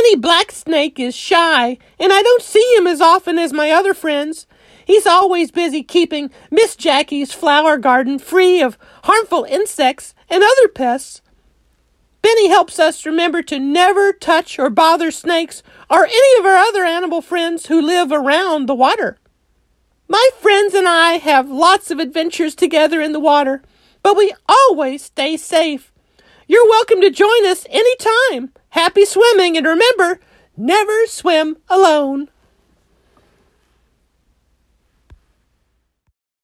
Benny Blacksnake is shy, and I don't see him as often as my other friends. He's always busy keeping Miss Jackie's flower garden free of harmful insects and other pests. Benny helps us remember to never touch or bother snakes or any of our other animal friends who live around the water. My friends and I have lots of adventures together in the water, but we always stay safe. You're welcome to join us anytime. Happy swimming, and remember, never swim alone.